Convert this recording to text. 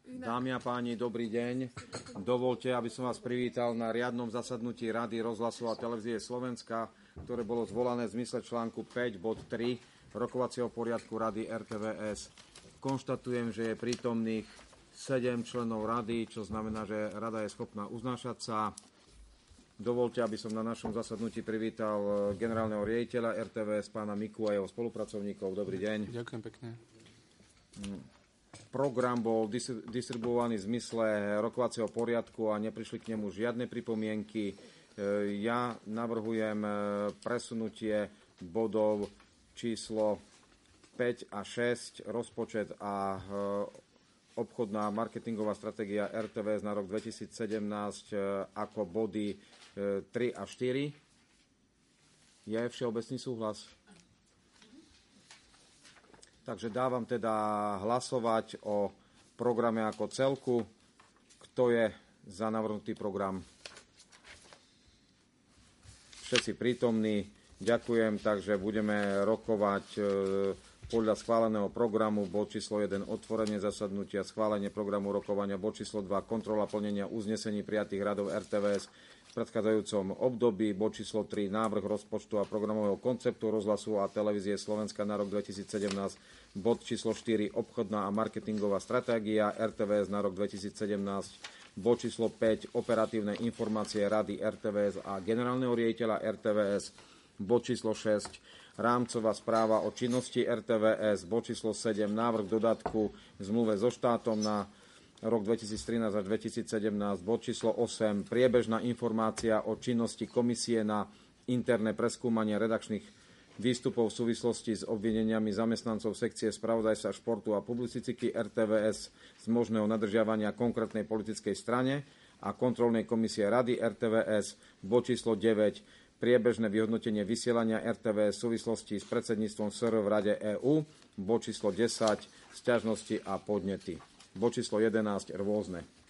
Dámy a páni, dobrý deň. Dovolte, aby som vás privítal na riadnom zasadnutí Rady rozhlasu a televízie Slovenska, ktoré bolo zvolané v zmysle článku 5 bod 3 rokovacieho poriadku Rady RTVS. Konštatujem, že je prítomných 7 členov Rady, čo znamená, že Rada je schopná uznášať sa. Dovolte, aby som na našom zasadnutí privítal generálneho riaditeľa RTVS, pána Miku a jeho spolupracovníkov. Dobrý deň. Ďakujem pekne. Program bol distribuovaný v zmysle rokovacieho poriadku a neprišli k nemu žiadne pripomienky. Ja navrhujem presunutie bodov číslo 5 a 6, rozpočet a obchodná marketingová stratégia RTVS na rok 2017 ako body 3 a 4. Je všeobecný súhlas? Takže dávam teda hlasovať o programe ako celku. Kto je za navrhnutý program? Všetci prítomní. Ďakujem, takže budeme rokovať podľa schváleného programu. Bod číslo 1 otvorenie zasadnutia, schválenie programu rokovania. Bod číslo 2 kontrola plnenia uznesení prijatých radov RTVS v predchádzajúcom období. Bod číslo 3 návrh rozpočtu a programového konceptu rozhlasu a televízie Slovenska na rok 2017. Bod číslo 4 obchodná a marketingová stratégia RTVS na rok 2017. Bod číslo 5 operatívne informácie Rady RTVS a generálneho riaditeľa RTVS. Bod číslo 6 rámcová správa o činnosti RTVS. Bod číslo 7 návrh dodatku v zmluve so štátom na rok 2013 až 2017. Bod číslo 8 priebežná informácia o činnosti komisie na interné preskúmanie redakčných výstupov v súvislosti s obvineniami zamestnancov sekcie spravodajstva športu a publicistiky RTVS z možného nadržiavania konkrétnej politickej strane a kontrolnej komisie Rady RTVS. Bod číslo 9 priebežné vyhodnotenie vysielania RTVS v súvislosti s predsedníctvom SR v Rade EÚ. Bod číslo 10 sťažnosti a podnety. Bod číslo 11 rôzne.